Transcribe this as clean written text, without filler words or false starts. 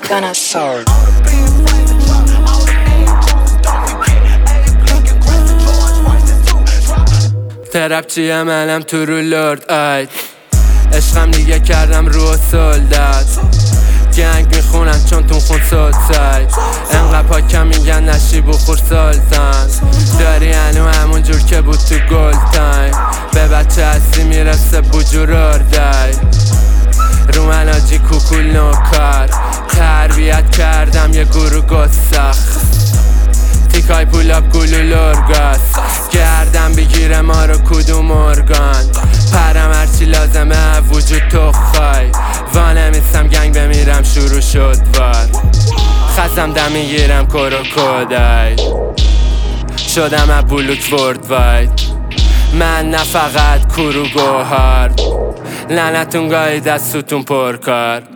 Gunna Soul. ترپ چیه منم تو رو لرد آید عشقم دیگه کردم رو سلدت گنگ میخونن چون تون خون سلسای انقدر پاکم میگن نشی بخور سلطان داری هنو همون جور که بود تو گل تایم به بچه هستی میرسه بجور اردای رو من آجی کوکول نوکار تربیت کردم یه گورو گستخ تیکای پولاب گلو لرگاس گردم بگیره ما رو کدوم ارگان پرم هرچی لازمه وجود تو خواهی وانمیستم گنگ بمیرم شروع شد وار خستم دم میگیرم کرو کودای شدم از بلوک ورد واید من نه فقط کرو گوهار لعنتون گاهی دستتون پرکار